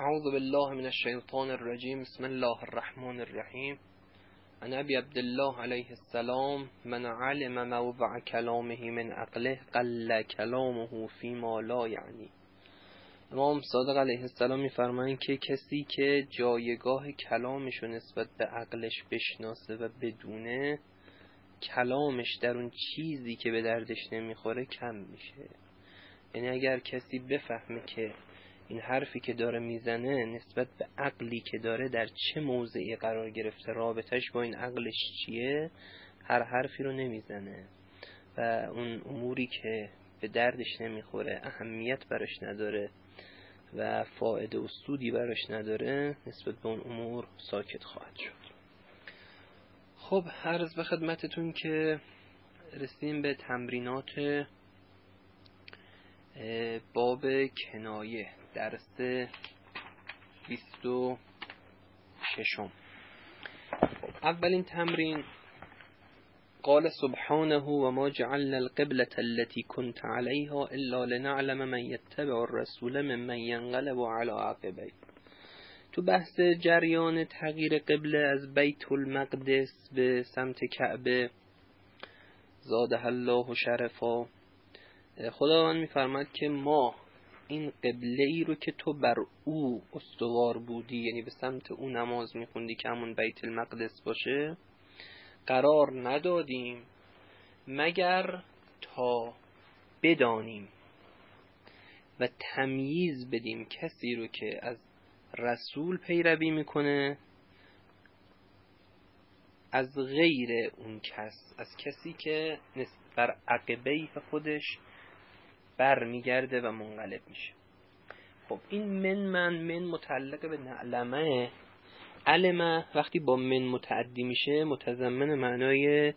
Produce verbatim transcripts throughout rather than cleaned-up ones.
اعوذ بالله من الشیطان الرجیم. بسم الله الرحمن الرحیم. عن ابی عبدالله علیه السلام: من علم موضع کلامه من عقله قل کلامه فیما لا یعنی. امام صادق علیه السلام میفرمایند که کسی که جایگاه کلامش رو نسبت به عقلش بشناسه و بدونه، کلامش در اون چیزی که به دردش نمیخوره کم میشه. یعنی اگر کسی بفهمه که این حرفی که داره میزنه نسبت به عقلی که داره در چه موضعی قرار گرفته، رابطش با این عقلش چیه، هر حرفی رو نمیزنه و اون اموری که به دردش نمیخوره، اهمیت براش نداره و فایده و سودی براش نداره، نسبت به اون امور ساکت خواهد شد. خب عرض به خدمتتون که رسیم به تمرینات باب کنایه، درس بیست و ششم. اولین تمرین: قال سبحانه و ما جعلنا القبلة التي كنت عليها الا لنعلم من يتبع الرسول ممن ينقلب على عقبيه. تو بحث جریان تغییر قبله از بیت المقدس به سمت کعبه زاده الله شرفا، خداوند میفرماد که ما این قبله ای رو که تو بر او استوار بودی، یعنی به سمت او نماز میخوندی که همون بیت المقدس باشه، قرار ندادیم مگر تا بدانیم و تمییز بدیم کسی رو که از رسول پیروی میکنه از غیر اون کس، از کسی که نسبت بر عقبه خودش بر میگرده و منقلب میشه. خب این من من من متعلق به نعلمه. علمه وقتی با من متعدی میشه متضمن معنای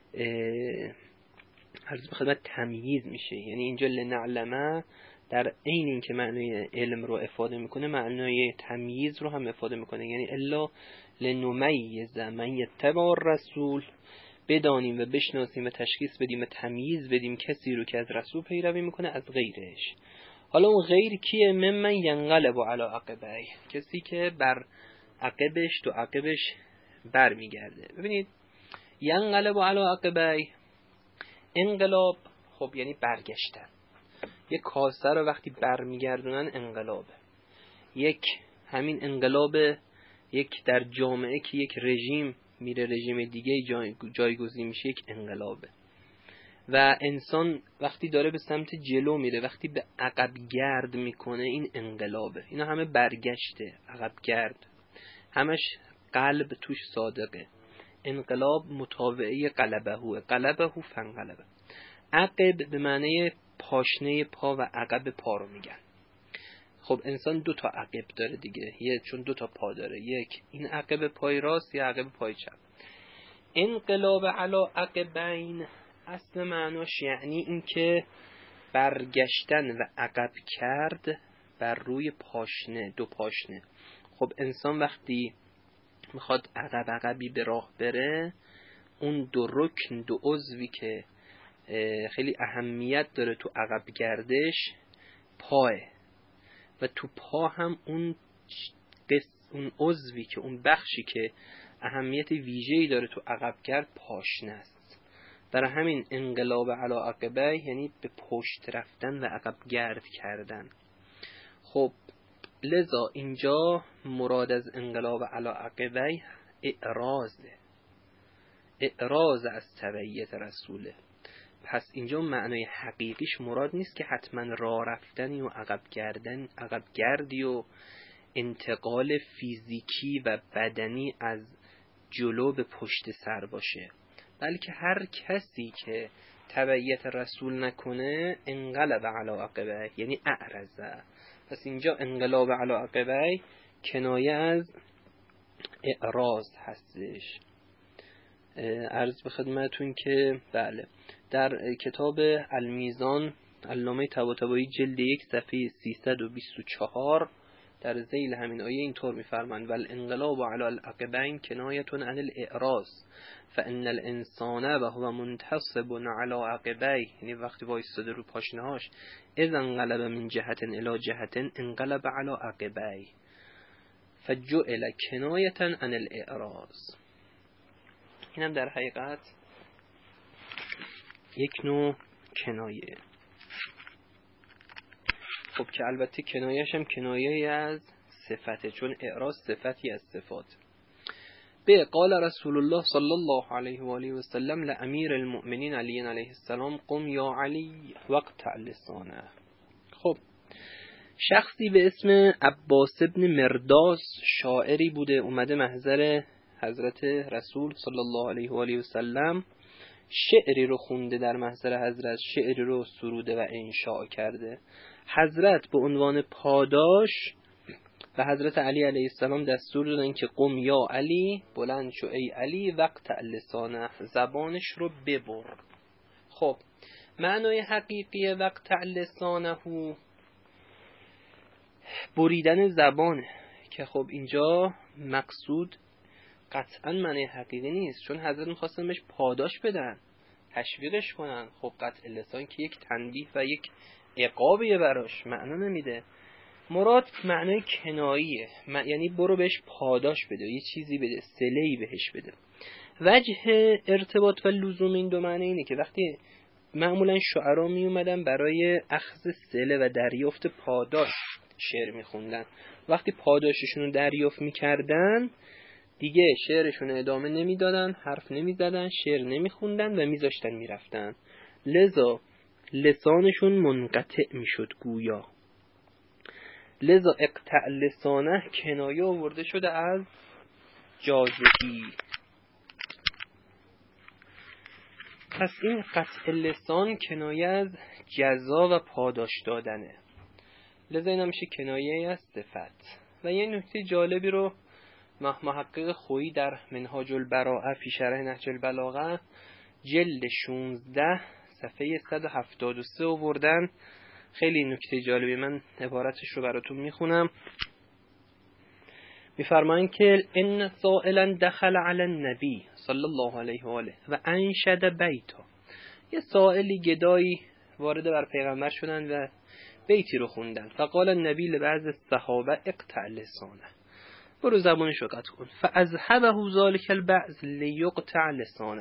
عرض به خدمت تمییز میشه. یعنی اینجا لنعلمه در عین این که معنای علم رو افاده میکنه، معنای تمییز رو هم افاده میکنه. یعنی الا لنمیز من یتبع الرسول، بدانیم و بشناسیم و تشخیص بدیم و تمییز بدیم کسی رو که از رسول پیروی میکنه از غیرش. حالا اون غیر کیه؟ ممن ینقلب علی عقبیه، کسی که بر عقبش تو عقبش بر میگرده. ببینید ینقلب علی عقبیه، انقلاب خب یعنی برگشتن. یک کاسه رو وقتی بر میگردونن انقلابه. یک همین انقلاب یک در جامعه که یک رژیم میره رژیم دیگه جای جایگزین میشه، یک انقلابه. و انسان وقتی داره به سمت جلو میره، وقتی به عقب گرد میکنه، این انقلابه. اینا همه برگشته، عقب گرد، همش قلب توش صادقه. انقلاب متابعه قلبهوه، قلبهو فانقلبه. عقب به معنی پاشنه پا و عقب پا رو میگن. خب انسان دو تا عقب داره دیگه، یه چون دو تا پا داره، یک این عقب پای راست یا عقب پای چپ. انقلاب علی عقبین اصل معناش یعنی این که برگشتن و عقب کرد بر روی پاشنه، دو پاشنه. خب انسان وقتی میخواد عقب عقبی به راه بره، اون دو رکن، دو عضوی که خیلی اهمیت داره تو عقب گردش، پاه و تو پا هم اون اون عضوی که اون بخشی که اهمیت ویژه‌ای داره تو عقب گرد پاشنه است. برای همین انقلاب علی عقبیه یعنی به پشت رفتن و عقب گرد کردن. خب لذا اینجا مراد از انقلاب علی عقبیه اعراضه، اعراض از تبعیت رسوله. پس اینجا معنای حقیقیش مراد نیست که حتما راه رفتنی و عقب گردن، عقب گردی و انتقال فیزیکی و بدنی از جلو به پشت سر باشه، بلکه هر کسی که تبعیت رسول نکنه انقلب علی عقبیه یعنی اعرضه. پس اینجا انقلاب علی عقبیه کنایه از اعراض هستش. عرض به خدمتون که بله در کتاب المیزان علامه طباطبایی جلد یک صفحه سیصد و بیست و چهار در ذیل همین آیه اینطور می‌فرمایند: والانقلاب علی العقبین کنایه عن الاعراض فان الانسان وهو منتصب علی عقبیه، یعنی وقتی وایساده رو پاشنه‌هاش، اذا انقلب من جهت الی جهت انقلب علی عقبیه. فجعل کنایة عن الاعراض. اینم در حقیقت یک نوع کنایه. خب که البته کنایه‌اش هم کنایه از صفته، چون اعراض صفتی از صفات. به قال رسول الله صلی الله علیه و آله و سلم لامیر المؤمنین علی علیه السلام قم یا علی واقطع لسانه. خب شخصی به اسم عباس ابن مرداس شاعری بوده، اومده محضر حضرت رسول صلی الله علیه و آله و سلم، شعری رو خونده در محضر حضرت، شعری رو سروده و انشاء کرده. حضرت به عنوان پاداش و حضرت علی علیه السلام دستور دادن که قم یا علی، بلند شو ای علی، وقت لسانه، زبانش رو ببر. خب معنای حقیقی وقت لسانه بریدن زبانه، که خب اینجا مقصود قطعا معنی حقیقی نیست، چون حضرت میخواستن بهش پاداش بدن، تشویقش کنن. خب قطع لسان که یک تنبیه و یک عقابیه براش، معنا نمیده. مراد معنای کناییه، یعنی برو بهش پاداش بده، یه چیزی بده، صله‌ای بهش بده. وجه ارتباط و لزوم این دو معنی اینه که وقتی معمولا شعرا می اومدن برای اخذ صله و دریافت پاداش شعر میخوندن، وقتی پاداششون رو دریافت میکردن دیگه شعرشون ادامه نمیدادن، حرف نمیزدن، شعر نمیخوندن و میذاشتن میرفتن، لذا لسانشون منقطع میشد گویا. لذا اقطع لسانه کنایه آورده شده از جازئی. پس این قطع لسان کنایه از جزا و پاداش دادنه، لذا این میشه کنایه از صفت. و یه نکته جالبی رو محقق خویی در منهاج البراءه فی شرح نهج البلاغه جلد شانزده صفحه صد و هفتاد و سه آوردن. خیلی نکته جالبی، من عبارتش رو براتون میخونم. میفرمایند که ان سائلا دخل علی النبی صلی الله علیه و آله و انشد بیتا. یه سائلی گدایی وارد بر پیغمبر شدن و بیتی رو خوندن. فقال النبی لبعض الصحابه اقطع لسانه، برو زبانش رو قطع کن. فاذهبه ذلك البعض لیقطع لسانه.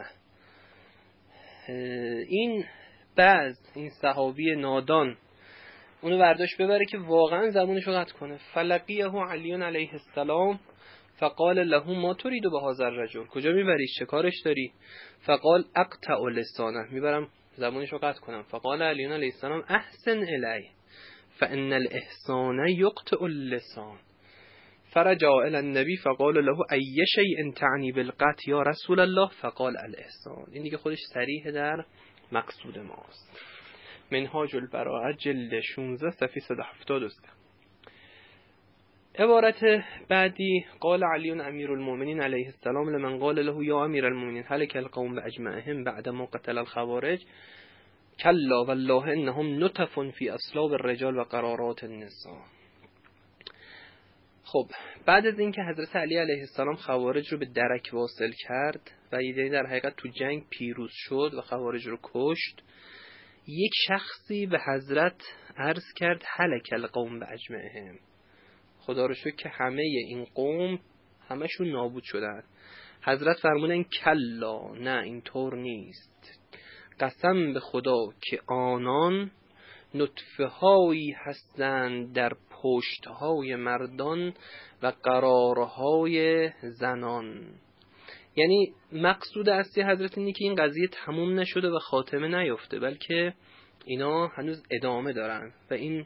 این بعض، این صحابی نادان، اونو برداشت ببره که واقعا زبانش رو قطع کنه. فلقیه علی علیه السلام فقال له ما تريد بهذا الرجل، کجا میبری، چه کارش داری؟ فقال اقطع لسانه، میبرم زبانش رو قطع کنم. فقال علی علیه السلام احسن الیه فان الاحسان یقطع اللسان. فرجع الى النبی فقال له ای شیء تعنی بالقطع یا رسول الله؟ فقال الاحسان. این دیگه خودش صریح در مقصود ماست. منهاج البراءه جلد شانزده صفحه صد و هفتاد و سه. عبارت بعدی قال علی امیر المؤمنین علیه السلام لمن قال له یا امیر المؤمنین هلك القوم باجمعهم بعد ما قتل الخوارج کلا والله انهم نطف فی اصلاب الرجال و قرارات النساء. خب بعد از اینکه حضرت علی علیه السلام خوارج رو به درک واصل کرد و یعنی در حقیقت تو جنگ پیروز شد و خوارج رو کشت، یک شخصی به حضرت عرض کرد هلک القوم باجمعهم، خدا رو شکر که همه این قوم همشون نابود شدن. حضرت فرمودن کلا، نه اینطور نیست، قسم به خدا که آنان نطفه هایی هستند در پشت های مردان و قرارهای زنان. یعنی مقصود اصلی حضرت اینه که این قضیه تموم نشده و خاتمه نیفته، بلکه اینا هنوز ادامه دارن و این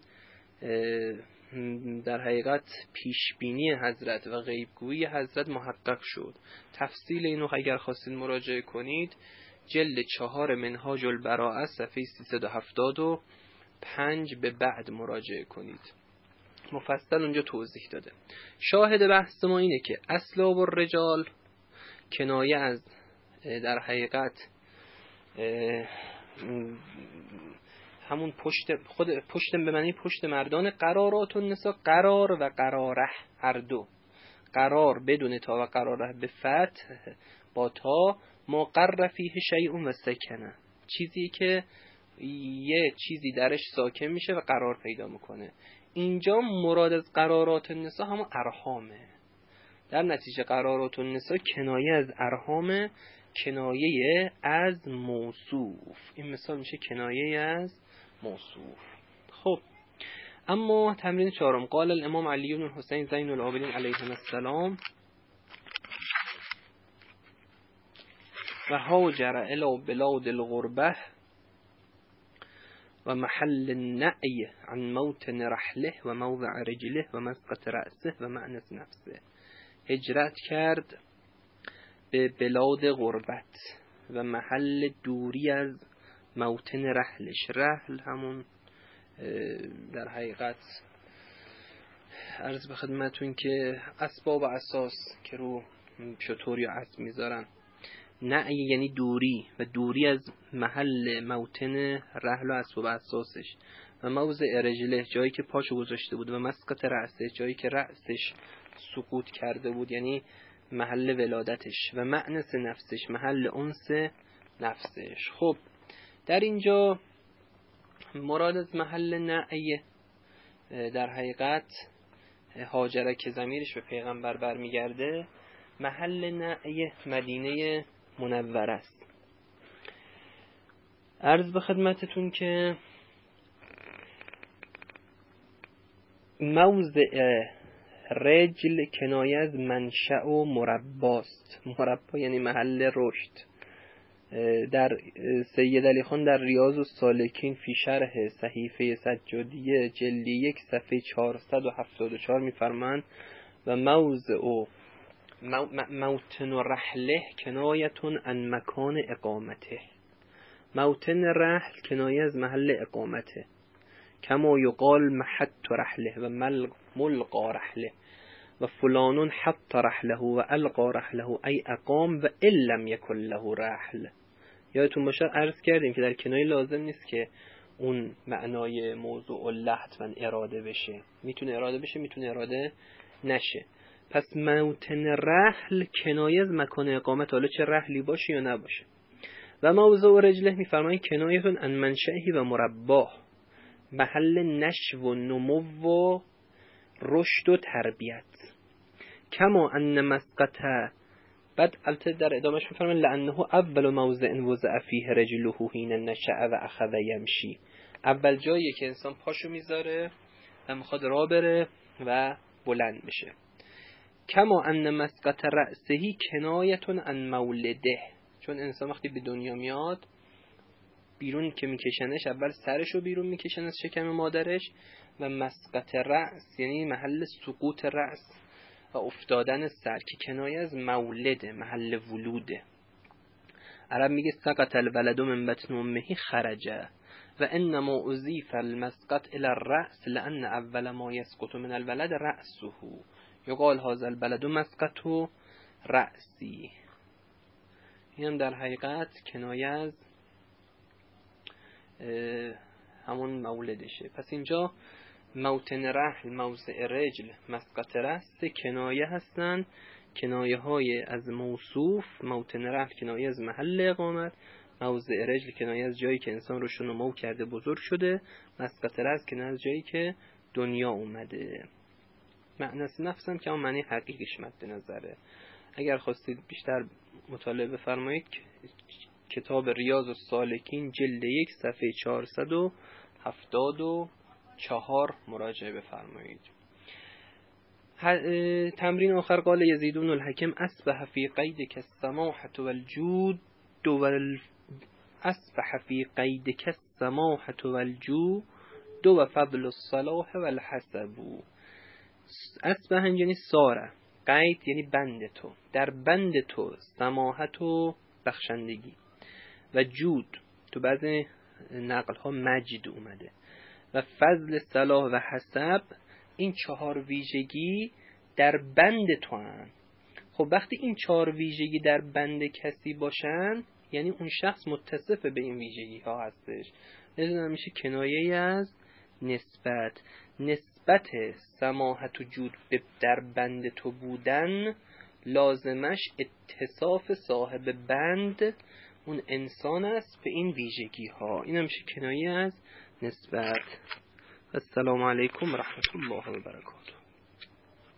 در حقیقت پیشبینی حضرت و غیبگویی حضرت محقق شد. تفصیل اینو اگر خواستید مراجعه کنید جلد چهار منهاج البراءه صفحه سیصد و هفتاد و پنج به بعد مراجعه کنید، مفصل اونجا توضیح داده. شاهد بحث ما اینه که اصلاب الرجال کنایه از در حقیقت همون پشت، خود پشت به معنی پشت مردان، قرارات النساء، قرار و قراره هر دو، قرار بدون تا و قراره به فتح با تا، ما قر فیه شیء و سکنه، چیزی که یه چیزی درش ساکن میشه و قرار پیدا میکنه. اینجا مراد از قرارات النساء همون ارحامه، در نتیجه قرارات النساء کنایه از ارحام، کنایه از موصوف. این مثال میشه کنایه از موصوف. خب اما تمرین چهارم، قال الامام علی بن الحسین زین العابدین علیهم السلام و هاجر الی بلاد الغربه و محل النعی عن موطن رحله و موضع رجله و مسقط رأسه و مأنس نفسه. هجرت کرد به بلاد غربت و محل دوری از موطن رحلش. رحل همون در حقیقت عرض به خدمتون که اسباب اساس که رو شطور یا اسب میذارن. نعی یعنی دوری و دوری از محل موطن رحل و اسباب اساسش. و موضع رجله جایی که پاشو گذاشته بود. و مسقط رأسه جایی که رأسش سقوط کرده بود یعنی محل ولادتش. و مأنس نفسش محل انس نفسش. خب در اینجا مراد از محل نعی در حقیقت هاجره که ضمیرش به پیغمبر برمیگرده، محل نعی مدینه منوره است. عرض به خدمتتون که موضع رجل کنایه از منشأ و مرباست. مربا یعنی محل رشد. در سید علی خان در ریاض السالکین فی شرح صحیفه سجادیه جلدی یک صفحه چهارصد و هفتاد و چهار میفرمایند و موضع و موطن رحله کنایتون عن مکان اقامته. موطن رحل کنایه از محل اقامته. کما یقال محط رحله و ملقا رحله و فلانون حط رحله و القا رحله ای اقام و ان لم یکن له رحل. یادتون باشه عرض کردیم که در کنایه لازم نیست که اون معنای موضوع و لحظاً اراده بشه. میتونه اراده بشه، میتونه اراده نشه. پس موطن رحل کنایه از مکان اقامت، حالا چه رحلی باشه یا نباشه. و موضوع رجله میفرمایند کنایتون عن منشأه و مرباه، محل نشو و نمو و رشد و تربیت. کما ان مسقطه، بعد البته در ادامهش میفرمان لانه اول موضع وضع فیه رجله حین نشأ و اخذ یمشی. اول جاییه که انسان پاشو میذاره و میخواد راه بره و بلند بشه. کما ان مسقط رأسه کنایتون عن مولده، چون انسان وقتی به دنیا میاد بیرون که میکشنش اول سرشو بیرون میکشن از شکم مادرش. و مسقط رأس یعنی محل سقوط رأس و افتادن سر که کنایه از مولده، محل ولوده. عرب میگه سقط الولد من بطن امه خرجه و انما اضیف المسقط الى الرأس لان اول ما يسقط من الولد رأسه یقال هذا البلد مسقط رأسی. اینم در حقیقت کنایه از همون مولدشه. پس اینجا موطن رحل، موضع رجل، مسقط رأس کنایه هستن، کنایه های از موصوف. موطن رحل کنایه از محل اقامت، موضع رجل کنایه از جایی که انسان رو نمو کرده بزرگ شده، مسقط رأس کنایه از جایی که دنیا اومده. مأنس نفس هم که اون معنی حقیقیش مد نظره. اگر خواستید بیشتر مطالعه بفرمایید کتاب ریاض السالکین جلد یک صفحه چهارصد و هفتاد و چهار مراجعه بفرمایید. تمرین آخر قال یزید بن الحکم اصبح فی قید کالسماحة والجود و اصبح فی قید کالسماحة والجود و فضل الصلاح والحسب. اصبح یعنی ساره، قید یعنی بند تو، در بند تو سماحت و بخشندگی و جود، تو بعضی نقل ها مجد اومده، و فضل صلاح و حسب. این چهار ویژگی در بند تو هن. خب وقتی این چهار ویژگی در بند کسی باشن یعنی اون شخص متصف به این ویژگی ها هستش. نمیدونم میشه کنایه از نسبت. نسبت سماحت و جود در بند تو بودن لازمش اتصاف صاحب بند اون انسان است به این ویژگی ها. این هم میشه کنایه از نسبت. السلام علیکم و رحمت الله و برکاته.